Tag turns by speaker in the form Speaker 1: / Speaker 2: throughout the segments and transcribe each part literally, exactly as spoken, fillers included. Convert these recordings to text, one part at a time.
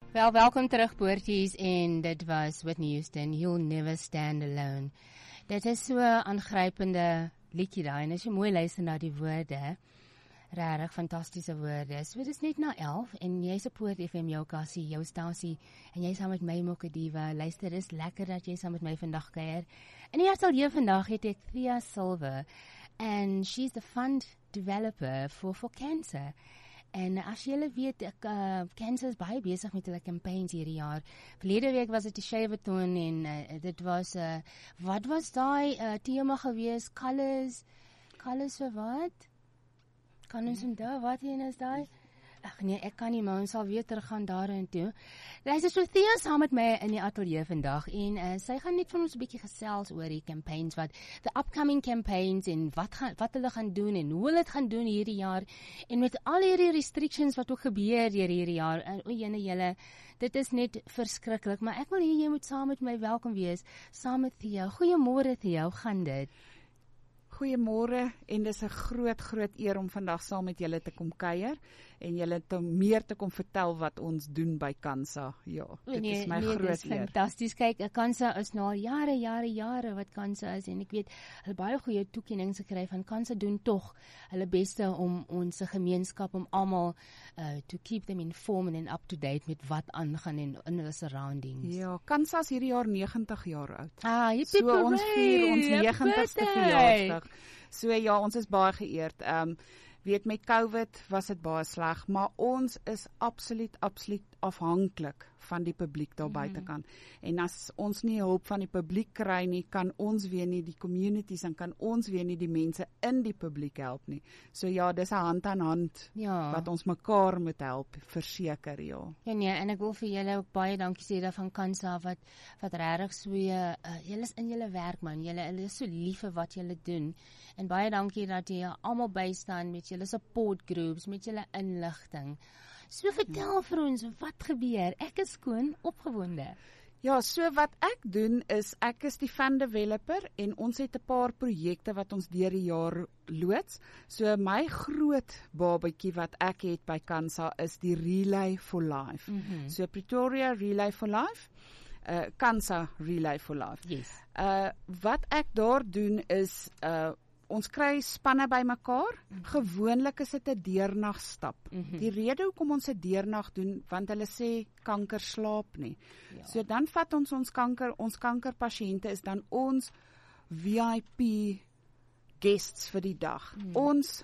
Speaker 1: Wel, welkom terug Boorties en dit was Whitney Houston, You'll Never Stand Alone. Dit is so 'n aangrypende liedjie daai en as jy mooi luister na die woorde, regtig fantastiese woorde. So dit is net na elf en jy's op Poort F M jou kassie, jou stasie en jy's saam met my Mokadiva. Luister, dis lekker dat jy saam met my vandag kuier. In die ateljee vandag het ek Thea Silver and she's the fund developer for for cancer. En as julle weet, ek uh, Cancer is baie besig met hulle campaigns hierdie jaar. Verlede week was dit die Shaverton en uh, dit was uh, wat was daai uh, tema gewees? Colors, colors vir wat? Kan ons onthou wat hier is daai? Ag nee, ek kan nie, maar ons sal weer teruggaan daarin toe. Sy is so Thea saam met my in die ateljee vandag en uh, sy gaan net van ons 'n bietjie gesels oor die campaigns wat the upcoming campaigns en wat gaan wat hulle gaan doen en hoe hulle dit gaan doen hierdie jaar en met al hierdie restrictions wat ook gebeur deur hierdie jaar. En o jene julle, dit is net verskriklik, maar ek wil hê jy moet saam met my welkom wees saam met Thea. Goeiemôre Thea, hoe gaan dit?
Speaker 2: Goeiemôre en dis 'n groot groot eer om vandag saam met julle te kom kuier en julle te meer te kom vertel wat ons doen by Kansa. Ja, dit
Speaker 1: nee,
Speaker 2: is my
Speaker 1: nee,
Speaker 2: groot
Speaker 1: dis
Speaker 2: eer.
Speaker 1: Fantasties. Kyk, Kansa is nou al jare jare jare wat Kansa is en ek weet hulle baie goeie toekennings gekry van Kansa doen tog hulle beste om ons gemeenskap om almal uh, to keep them informed and up to date met wat aangaan in in hulle surroundings.
Speaker 2: Ja, Kansa is hierdie jaar negentig jaar oud.
Speaker 1: Ah, jy
Speaker 2: so ons vier ons negentigste verjaarsdag. So ja, ons is baie geëerd. Ehm um, weet met COVID was dit baie sleg, maar ons is absoluut absoluut afhanklik van die publiek daar buitekant. Mm. En as ons nie hulp van die publiek kry nie, kan ons weer nie die communities en kan ons weer nie die mense in die publiek help nie. So ja, dis 'n hand aan hand
Speaker 1: ja.
Speaker 2: wat ons mekaar moet help, verseker, ja.
Speaker 1: Ja nee, en ek wil vir julle ook baie dankie sê daarvan Kansa wat wat regtig so uh, julle is in julle werk man. Julle hulle is so lief vir wat julle doen. En baie dankie dat jy almal bystaan met julle support groups, met julle inligting. So vertel ja. vir ons wat gebeur. Ek is skoon opgewonde.
Speaker 2: Ja, so wat ek doen is ek is die fund developer en ons het 'n paar projekte wat ons deur die jaar loods. So my groot babatjie wat ek het by Kansa is die Relay for Life. Mm-hmm. So Pretoria Relay for Life, uh, Kansa Relay for Life.
Speaker 1: Yes.
Speaker 2: Uh, wat ek daar doen is uh, ons kry spanne bymekaar. Mm-hmm. Gewoonlik is dit 'n deernagstap. Mm-hmm. Die rede hoekom ons 'n deernag doen, want hulle sê kanker slaap nie. Ja. So dan vat ons ons kanker, ons kankerpasiënte is dan ons V I P guests vir die dag. Mm-hmm. Ons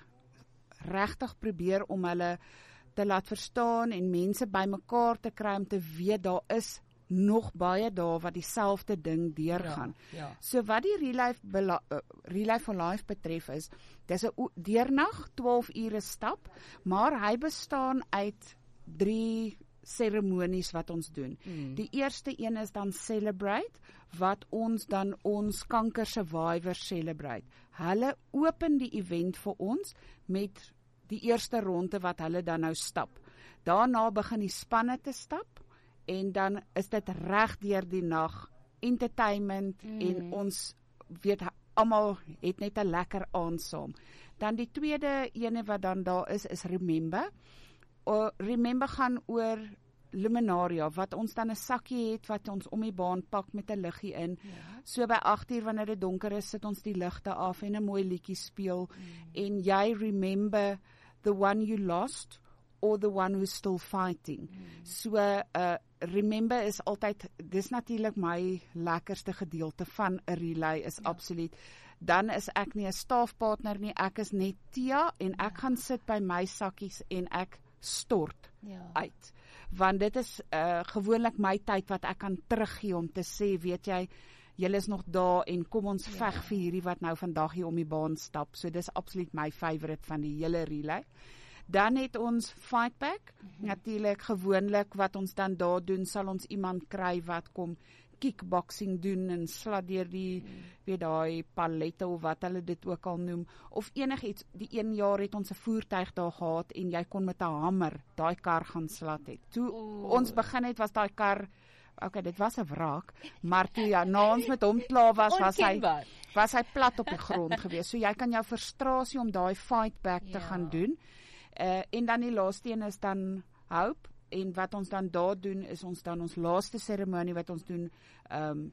Speaker 2: regtig probeer om hulle te laat verstaan en mense bymekaar te kry om te weet daar is nog baie daar wat dieselfde ding deurgaan. Ja, ja. So wat die Relay, uh, Relay for Life betref is, dis 'n deernag twaalf ure stap, maar hy bestaan uit drie seremonies wat ons doen. Mm. Die eerste een is dan Celebrate, wat ons dan ons kanker survivors celebrate. Hulle open die event vir ons met die eerste ronde wat hulle dan nou stap. Daarna begin die spanne te stap, en dan is dit reg deur die nag, entertainment, mm. en ons weet, almal het net 'n lekker aand saam. Dan die tweede ene wat dan daar is, is Remember. O, Remember gaan oor Luminaria, wat ons dan 'n sakkie het, wat ons om die baan pak met 'n liggie in. Ja. So by agt uur, wanneer dit donker is, sit ons die ligte af en 'n mooi liedjie speel, mm. en jy remember the one you lost, or the one who's still fighting. Mm. So, uh, Remember is altyd, dis natuurlik my lekkerste gedeelte van 'n relay, is ja. absoluut. Dan is ek nie 'n staafpartner nie, ek is net Thea, en ek ja. gaan sit by my sakkies, en ek stort ja. uit. Want dit is uh, gewoonlik my tyd wat ek kan teruggee om te sê, weet jy, julle is nog daar, en kom ons ja. veg vir hierdie wat nou vandag hier om die baan stap. So dis absoluut my favourite van die hele relay. Dan het ons Fightback, mm-hmm. natuurlik gewoonlik wat ons dan daar doen, sal ons iemand kry wat kom kickboxing doen en slat deur die, mm. weet daai palette of wat hulle dit ook al noem, of enigiets. Die een jaar het ons 'n voertuig daar gehad en jy kon met 'n hamer daai kar gaan slat het. Toe oh. ons begin het, was daai kar, okay, dit was 'n wraak, maar toe ja, na ons met hom klaar was, was hy, was hy plat op die grond gewees. So jy kan jou frustrasie om daai Fightback ja. te gaan doen. Uh, en dan die laaste een is dan Hope, en wat ons dan daar doen, is ons dan ons laaste seremonie wat ons doen, um,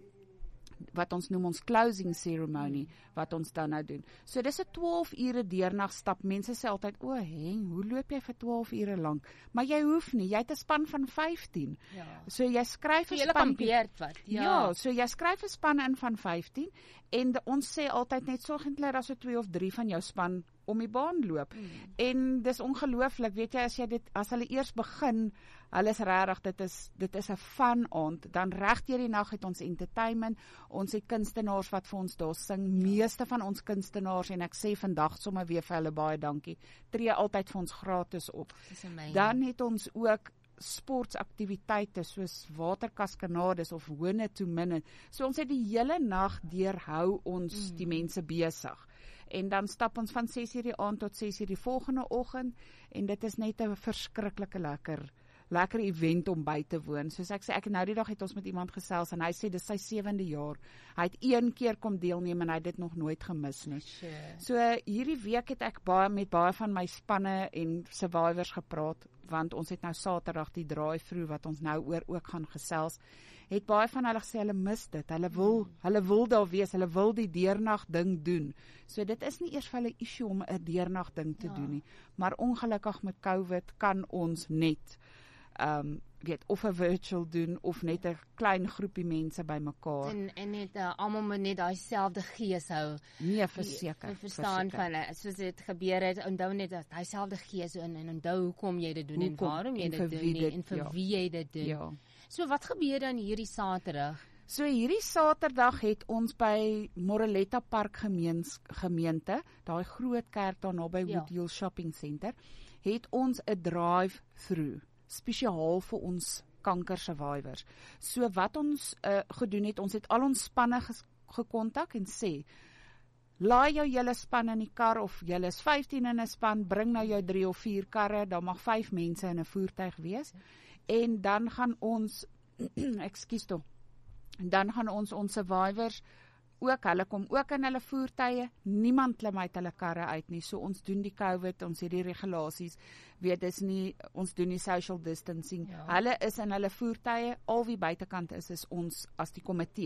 Speaker 2: wat ons noem ons closing ceremony, wat ons dan nou doen. So dis 'n twaalf ure deernagstap. Mense sê altyd, o, Heng, hoe loop jy vir twaalf ure lank? Maar jy hoef nie, jy het 'n span van vyftien.
Speaker 1: Ja.
Speaker 2: So jy skryf 'n
Speaker 1: So jy
Speaker 2: span.
Speaker 1: kampeer wat?
Speaker 2: Ja.
Speaker 1: Ja.
Speaker 2: ja, so jy skryf 'n span in van vyftien en de, ons sê altyd net sorg net dat so twee of drie van jou span om die baan loop. Hmm. En dis ongelooflik, weet jy, as jy dit as hulle eers begin, hulle is regtig, dit is dit is 'n fun aand. Dan reg deur die nag het ons entertainment, ons het kunstenaars wat vir ons daar sing. Meeste van ons kunstenaars, en ek sê vandag sommer weer vir hulle baie dankie, tree altyd vir ons gratis op. Dan het ons ook sportsaktiwiteite soos waterkaskanades of hone to minute. So ons het die hele nag deur hou ons mm. die mense besig. En dan stap ons van ses uur die aand tot ses uur die volgende oggend en dit is net 'n verskriklike lekker lekker event om by te woon. Soos ek sê, ek nou die dag het ons met iemand gesels en hy sê dis sy sewende jaar. Hy het een keer kom deelneem en hy het dit nog nooit gemis nie. Sure. So hierdie week het ek baie met baie van my spanne en survivors gepraat, want ons het nou Saterdag die drive-through wat ons nou oor ook gaan gesels. Het baie van hulle gesê hulle mis dit. Hulle wil, hmm. hulle wil daar wees, hulle wil die deernag ding doen. So dit is nie eers vir hulle issue om 'n deernag ding te ja. doen nie, maar ongelukkig met COVID kan ons net um weet of 'n virtual doen of net 'n klein groepie mense bymekaar.
Speaker 1: En en net uh, almal moet net daai selfde gees hou.
Speaker 2: Nee, verseker.
Speaker 1: Verstaan van hulle, soos dit gebeur het, onthou net dat daai selfde gees in en onthou hoekom jy dit doen hoekom, en waarom jy dit doen nie, en vir ja. wie jy dit doen. Ja. So wat gebeur dan hierdie Saterdag?
Speaker 2: So hierdie Saterdag het ons by Moreletta Park gemeens, gemeente, daai groot kerk daar naby ja. Woodhill Shopping Center, het ons 'n drive-through spesiaal vir ons kanker survivors. So wat ons uh, gedoen het, ons het al ons spanne gekontak en sê, laai jou julle span in die kar of julle is vyftien in 'n span, bring nou jou drie of vier karre, daar mag vyf mense in 'n voertuig wees. En dan gaan ons ekskuus toe. Dan gaan ons ons survivors ook, hulle kom ook in hulle voertuie, niemand klim uit hulle karre uit nie, so ons doen die COVID, ons het die regulasies, weet dis nie, ons doen die social distancing, ja. Hulle is in hulle voertuie, al wie buitekant is, is ons as die komitee.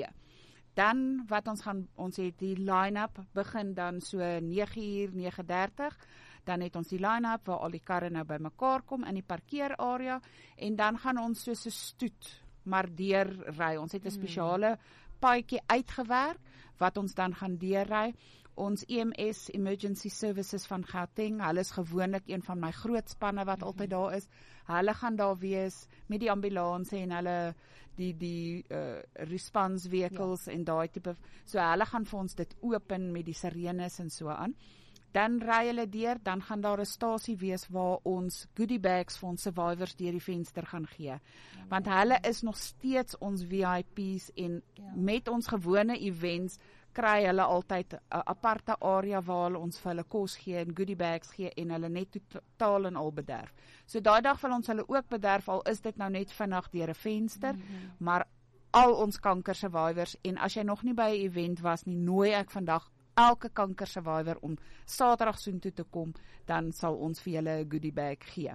Speaker 2: Dan, wat ons gaan, ons het die line-up begin dan so nege uur, nege dertig, dan het ons die line-up waar al die karre nou by mekaar kom in die parkeerarea, en dan gaan ons soos 'n stoet, maar deurry, ons het 'n spesiale paadjie uitgewerk, wat ons dan gaan deurry. Ons E M S, Emergency Services van Gauteng, hulle is gewoonlik een van my groot spanne wat mm-hmm. altyd daar is. Hulle gaan daar wees met die ambulans en hulle die die uh, response vehicles ja. en daai tipe. So hulle gaan vir ons dit open met die sirenes en so aan. Dan ry hulle deur, dan gaan daar 'n stasie wees waar ons goodie bags vir ons survivors deur die venster gaan gee. Ja. Want hulle is nog steeds ons V I P's en ja. met ons gewone events kry hulle altyd 'n aparte area waar hulle ons vir hulle kos gee en goodie bags gee en hulle net totaal en al bederf. So daai dag wil ons hulle ook bederf, al is dit nou net vinnig deur 'n venster, mm-hmm. maar al ons kanker survivors, en as jy nog nie by 'n event was nie, nooi ek vandag elke kanker survivor om Saterdag soontoe te kom, dan sal ons vir julle 'n goodie bag gee.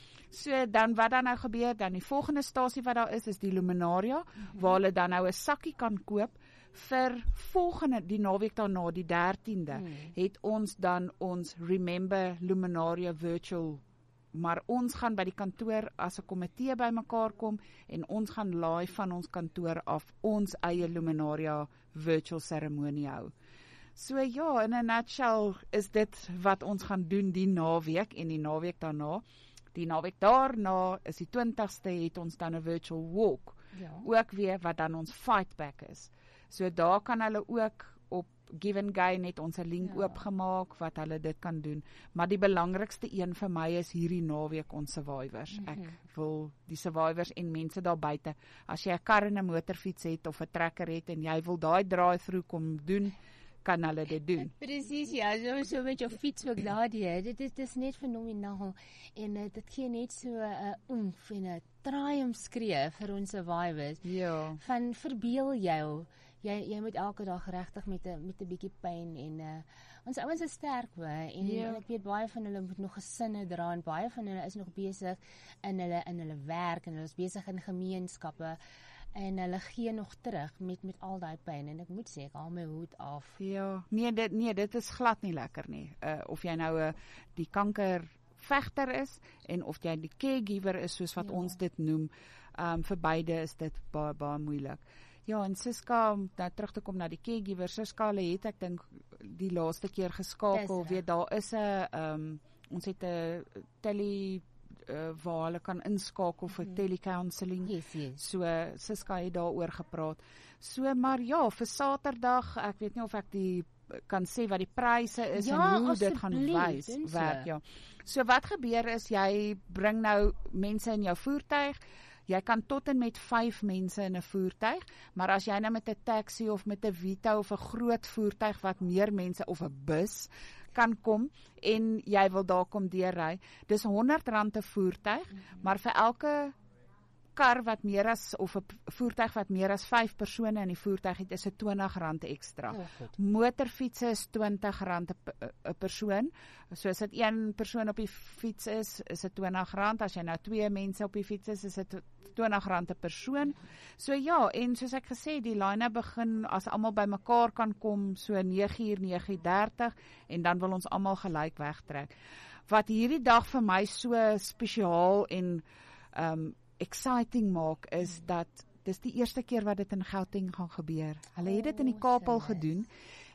Speaker 2: So dan wat dan nou gebeur, dan die volgende stasie wat daar is, is die Luminaria, mm-hmm. waar hulle dan nou 'n sakkie kan koop vir volgende, die naweek daarna, die dertiende, mm. het ons dan ons Remember Luminaria Virtual, maar ons gaan by die kantoor as 'n komitee by mekaar kom, en ons gaan live van ons kantoor af ons eie Luminaria Virtual seremonie hou. So ja, in 'n nutshell is dit wat ons gaan doen die naweek en die naweek daarna. Die naweek daarna is die twintigste, het ons dan 'n virtual walk. Ja. Ook weer wat dan ons fight back is. So daar kan hulle ook op Give and Gain net ons 'n link ja. oopgemaak wat hulle dit kan doen. Maar die belangrikste een vir my is hierdie naweek ons survivors. Mm-hmm. Ek wil die survivors en mense daar buite, as jy 'n kar en 'n motorfiets het of 'n trekker het en jy wil daai drive-through kom doen, kan hulle dit doen.
Speaker 1: Presies, ja, so, so met jou fiets ook daardie, dit, dit is net fenomenaal, en uh, dit gee net so 'n uh, oomf en 'n triumph skree vir ons survivors,
Speaker 2: ja.
Speaker 1: van verbeel jou, jy jy moet elke dag regtig met 'n met 'n bietjie pyn en uh, ons ouens is sterk hoor en,
Speaker 2: ja.
Speaker 1: en ek weet baie van hulle moet nog gesinne dra en baie van hulle is nog besig in hulle in hulle werk en hulle is besig in gemeenskappe en hulle gee nog terug met met al daai pyn en ek moet sê ek haal my hoed af.
Speaker 2: Ja, nee dit nee dit is glad nie lekker nie. Uh, of jy nou 'n uh, die kanker vegter is en of jy die caregiver is soos wat ja. ons dit noem, um, vir beide is dit baie baie moeilik. Ja, en Siska, om nou terug te kom na die caregiver, Siska het ek dink die laaste keer geskakel, weet daar is 'n um, ons het 'n tele uh, waar hulle kan inskakel vir mm-hmm. telecounselling.
Speaker 1: Yes, yes.
Speaker 2: So Siska het daaroor gepraat. So maar ja, vir Saterdag, ek weet nie of ek die kan sê wat die pryse is
Speaker 1: ja,
Speaker 2: en hoe dit gaan wys werk ja. So wat gebeur is jy bring nou mense in jou voertuig. Jy kan tot en met vyf mense in 'n voertuig, maar as jy nou met 'n taxi of met 'n Vito of 'n groot voertuig wat meer mense of 'n bus kan kom en jy wil daar kom deurry, dis honderd rand 'n voertuig, mm-hmm. maar vir elke kar wat meer as of 'n voertuig wat meer as vyf persone in die voertuig het, is 'n twintig rand ekstra.
Speaker 1: Oh,
Speaker 2: motorfietsse is twintig rand 'n persoon. So as dit een persoon op die fiets is, is dit twintig rand. As jy nou twee mense op die fiets is, is dit twintig rand 'n persoon. So ja, en soos ek gesê, die line begin as almal bymekaar kan kom so nege uur nege uur dertig en dan wil ons almal gelyk wegtrek. Wat hierdie dag vir my so spesiaal en um exciting maak is dat dis die eerste keer wat dit in Gauteng gaan gebeur. Hulle het dit in die Kaap al gedoen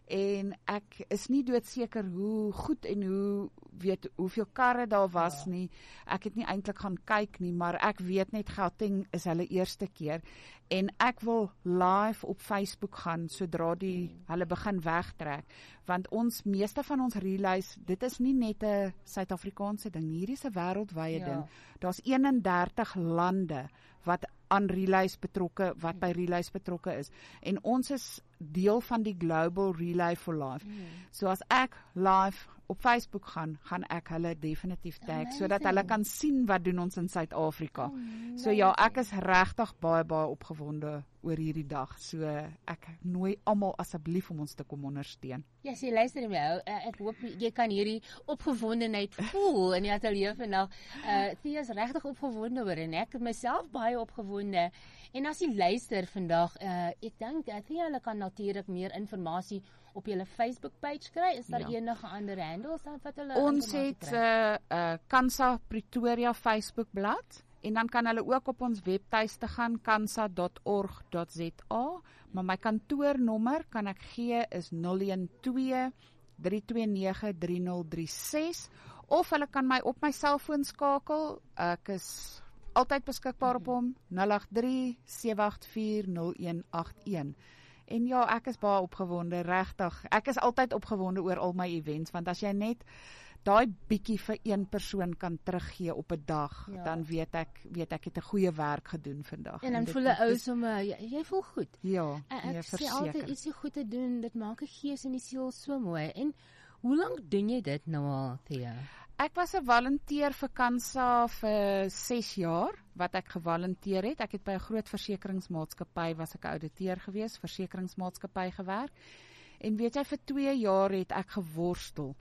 Speaker 2: en ek is nie doodseker hoe goed en hoe weet hoeveel karre daar was ja. nie. Ek het nie eintlik gaan kyk nie, maar ek weet net Gauteng is hulle eerste keer en ek wil live op Facebook gaan sodra die hulle begin wegtrek, want ons meeste van ons relays, dit is nie net 'n Suid-Afrikaanse ding, hierdie is 'n wêreldwye ja. ding. Daar's eenendertig lande wat aan relays betrokke, wat by relays betrokke is. En ons is deel van die Global Relay for Life. Mm. So as ek live op Facebook gaan, gaan ek hulle definitief tag, sodat hulle kan sien wat doen ons in Suid-Afrika. Oh, so ja, ek is regtig baie baie opgewonde oor hierdie dag. So ek nooi almal asseblief om ons te kom ondersteun.
Speaker 1: Ja, sy luister my. Ek hoop jy kan hierdie opgewondenheid voel in die ateljee vandag. Uh Thea is regtig opgewonde oor en ek myself baie opgewonde. En as jy luister vandag, uh ek dink Thea hulle kan natuurlik meer inligting op julle Facebook page kry. Is daar ja. enige ander handles wat hulle
Speaker 2: ons het 'n uh, uh, Kansa Pretoria Facebook bladsy en dan kan hulle ook op ons webtuiste gaan kansa dot org dot za, maar my kantoornommer kan ek gee is nul een twee drie twee nege drie nul drie ses of hulle kan my op my selfoon skakel. Ek is altyd beskikbaar op hom nul agt drie sewe agt vier nul een agt een. En ja, ek is baie opgewonde, regtig. Ek is altyd opgewonde oor al my events, want as jy net daai bietjie vir een persoon kan teruggee op 'n dag, ja. dan weet ek, weet ek het 'n goeie werk gedoen vandag.
Speaker 1: En dan en voel 'n ou sommer, jy, jy voel goed.
Speaker 2: Ja,
Speaker 1: ek
Speaker 2: nee,
Speaker 1: sê altyd ietsie goed te doen, dit maak 'n gees en die siel so mooi. En hoe lank doen jy dit nou al, Thea?
Speaker 2: Ek was 'n volunteer vir Kansa vir ses jaar, wat ek gevolunteer het. Ek het by 'n groot versekeringsmaatskappy, was ek 'n ouditeur gewees, versekeringsmaatskappy gewerk. En weet jy, vir twee jaar het ek geworstel,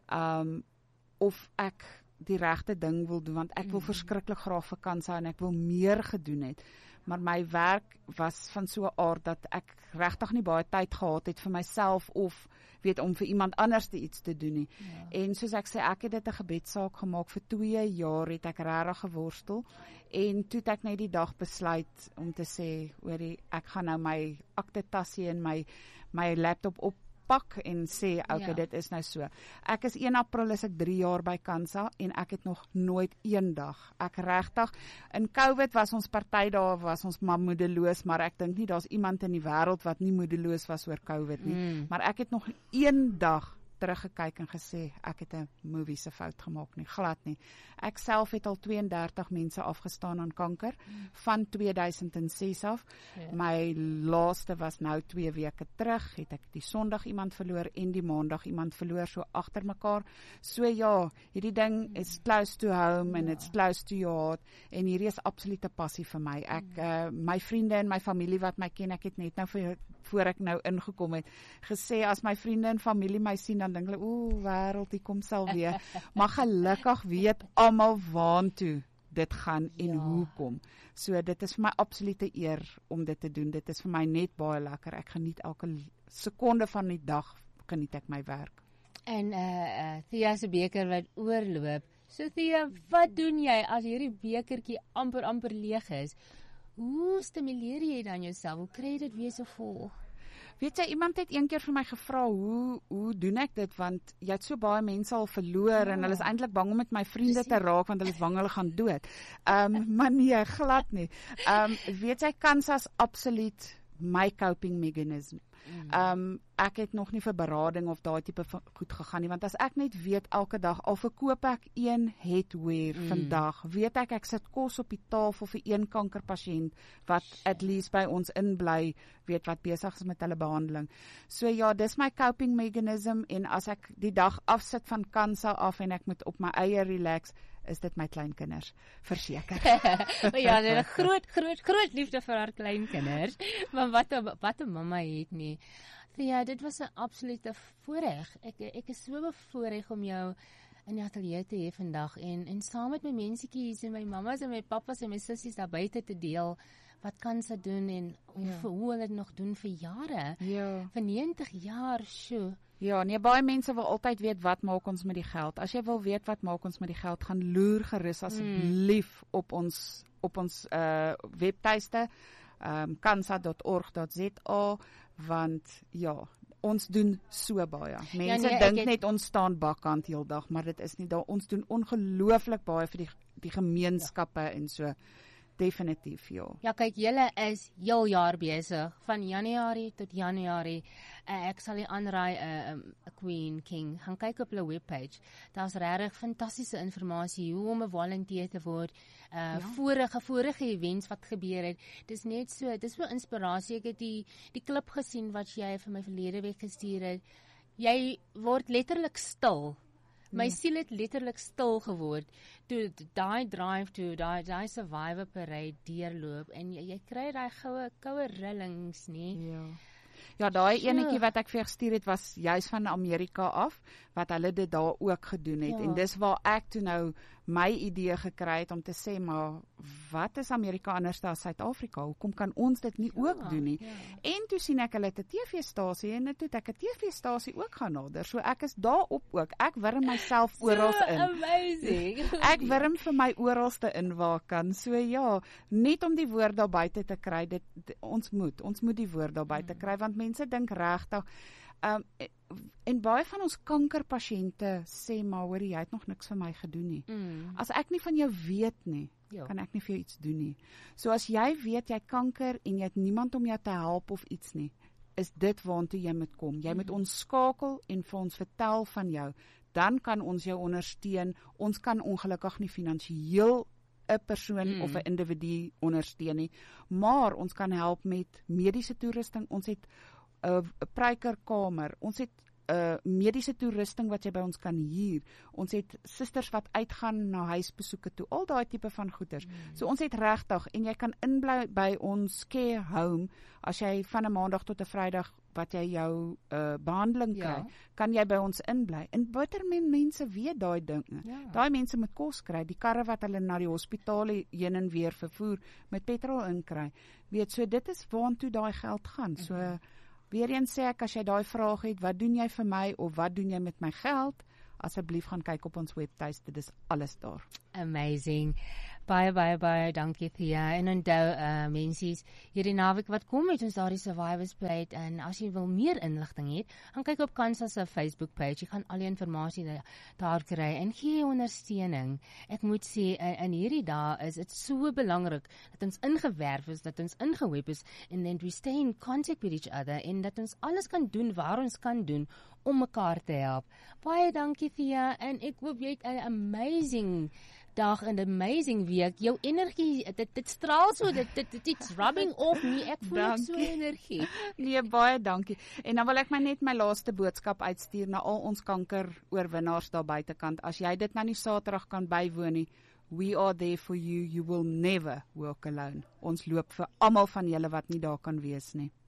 Speaker 2: um, of ek die regte ding wil doen, want ek wil mm. verskriklik graag vir Kansa en ek wil meer gedoen het. Maar my werk was van so 'n aard dat ek regtig nie baie tyd gehad het vir myself of weet om vir iemand anders te iets te doen nie. Ja. En soos ek sê, ek het dit 'n gebedssaak gemaak vir twee jaar het ek regtig geworstel en toe het ek net die dag besluit om te sê, hoorie, ek gaan nou my aktetassie en my my laptop op pak en sê, okay, ja. dit is nou so. Ek is een April is ek drie jaar by Kansa en ek het nog nooit een dag. Ek regtig, in COVID was ons party daar, was ons maar moedeloos, maar ek dink nie daar's iemand in die wêreld wat nie moedeloos was oor COVID nie. Mm. Maar ek het nog een dag teruggekyk en gesê, ek het 'n movie se fout gemaak nie, glad nie. Ek self het al twee en dertig mense afgestaan aan kanker, mm. van twee duisend ses af. Ja. My laaste was nou twee weke terug, het ek die Sondag iemand verloor en die Maandag iemand verloor, so agter mekaar. So ja, hierdie ding mm. is close to home, ja. and it's close to your heart, en hierdie is absolute passie vir my. Ek, mm. uh, my vriende en my familie wat my ken, ek het net nou vir voor ek nou ingekom het, gesê as my vriende en familie my sien, dan dink hulle, oeh, wêreld, hier kom sal weer. Maar gelukkig weet almal waantoe dit gaan en ja. hoekom. So dit is vir my absolute eer om dit te doen. Dit is vir my net baie lekker. Ek geniet elke sekonde van die dag, geniet ek my werk.
Speaker 1: En uh, uh, Thea se beker wat oorloop. So Thea, wat doen jy as hierdie bekertjie amper amper leeg is? Hoe stimuleer jy dan jouself? Hoe kry jy dit weer so vol?
Speaker 2: Weet jy, iemand het een keer vir my gevra, hoe hoe doen ek dit, want jy het so baie mense al verloor, ja. en hulle is eintlik bang om met my vriende Precies. te raak, want hulle is bang hulle gaan dood. Um, maar nee, glad nie. Um, weet jy, Kansas absoluut my coping mechanism. Um, ek het nog nie vir berading of daai tipe van goed gegaan nie, want as ek net weet elke dag, al verkoop ek een headwear mm. vandag, weet ek ek sit kos op die tafel vir een kankerpasiënt wat at least by ons inbly, weet wat besig is met hulle behandeling. So ja, dis my coping mechanism, en as ek die dag afsit van kansa af en ek moet op my eie relax, is dit my kleinkinders, verseker.
Speaker 1: Ja, dit is 'n groot, groot, groot liefde vir haar kleinkinders, maar wat 'n wat 'n mamma het nie. Ja, dit was 'n absolute voorreg. Ek ek is so bevoorreg om jou in die ateljee te hê vandag en en saam met my mensetjies en my mammas en my pappas en my sissies daar buite te deel wat kan sy doen en ja. hoe, hoe hulle dit nog doen vir jare.
Speaker 2: Ja.
Speaker 1: Vir negentig jaar, sjoe.
Speaker 2: Ja, nee, baie mense wil altyd weet wat maak ons met die geld. As jy wil weet wat maak ons met die geld, gaan loer gerus asseblief mm. op ons op ons uh, webtuiste um, kansa dot org dot za, want ja, ons doen so baie. Mense ja, nee, dink het... net ons staan bakkant heeldag, maar dit is nie daar. Ons doen ongelooflik baie vir die die gemeenskappe ja. en so. Definitief, ja.
Speaker 1: Ja, kyk, julle is heel jaar besig, van Januarie tot Januarie. Uh, ek sal die aanraai, 'n uh, um, Queen King, gaan kyk op hulle webpage. Daar's regtig fantastiese inligting hoe om 'n volunteer te word. Uh, ja. Vorige vorige events wat gebeur het. Dis net so, dis so inspirasie. Ek het die die klip gesien wat jy vir my verlede week gestuur het. Jy word letterlik stil. My siel het letterlik stil geword toe daai drive toe daai daai survivor parade deurloop en jy, jy kry daai goue koue rillings, nie?
Speaker 2: Ja. Ja, daai sure. enetjie wat ek vir jou gestuur het was juis van Amerika af wat hulle dit daar ook gedoen het ja. en dis waar ek toe nou my idee gekry het om te sê, maar wat is Amerika anders as Suid-Afrika? Hoekom kan ons dit nie ja, ook doen nie? Ja. En toe sien ek hulle het 'n T V-stasie en toe het ek 'n T V-stasie ook gaan nader. So ek is daarop ook. Ek wurm myself so oral in.
Speaker 1: Amazing.
Speaker 2: Ek wurm vir my oralste in waar kan. So ja, net om die woord daar buite te kry, dit, dit ons moet, ons moet die woord daar buite mm. kry want mense dink regtig Um, en baie van ons kankerpasiënte sê, maar hoor, jy het nog niks vir my gedoen nie. Mm. As ek nie van jou weet nie, jo. kan ek nie vir jou iets doen nie. So as jy weet, jy kanker en jy het niemand om jou te help of iets nie, is dit waantoe jy moet kom. Jy mm. moet ons skakel en vir ons vertel van jou. Dan kan ons jou ondersteun. Ons kan ongelukkig nie finansiëel 'n persoon mm. of 'n individu ondersteun nie, maar ons kan help met mediese toerusting. Ons het 'n uh, prykerkamer. Ons het 'n uh, mediese toerusting wat jy by ons kan huur. Ons het susters wat uitgaan na huisbesoeke toe. Al daai tipe van goeders. Mm. So ons het regtig en jy kan inbly by ons care home as jy van 'n maandag tot 'n Vrydag wat jy jou uh, behandeling kry, ja. kan jy by ons inbly. En bitter min mense weet daai dinge. Ja. Daai mense moet kos kry, die karre wat hulle na die hospitale heen en weer vervoer met petrol inkry. Weet, so dit is waantoe daai geld gaan. So mm. weer eens sê ek, as jy daai vraag het, wat doen jy vir my of wat doen jy met my geld? Asseblief gaan kyk op ons webtuiste, dit is alles daar.
Speaker 1: Amazing. Baie, baie, baie dankie Thea. En onthou, uh, mensies, hierdie naweek wat kom met ons daardie Survivors Parade, en as jy wil meer inligting hê, gaan kyk op Kansa se Facebook page, jy gaan al die inligting daar kry, en gee ondersteuning. Ek moet sê, in, in hierdie dae is dit so belangrik, dat ons ingewerf is, dat ons ingeweb is, and then we stay in contact with each other, en dat ons alles kan doen, waar ons kan doen, om mekaar te help. Baie dankie Thea, en ek hoop jy het 'n amazing dag en 'n amazing week. Jou energie, dit dit straal so, dit dit it's rubbing off me. Ek voel so energie.
Speaker 2: Nee, baie dankie. En dan wil ek my net my laaste boodskap uitstuur na al ons kankeroorwinnaars daar buitekant. As jy dit nou nie Saterdag kan bywoon nie, we are there for you. You will never walk alone. Ons loop vir almal van julle wat nie daar kan wees nie.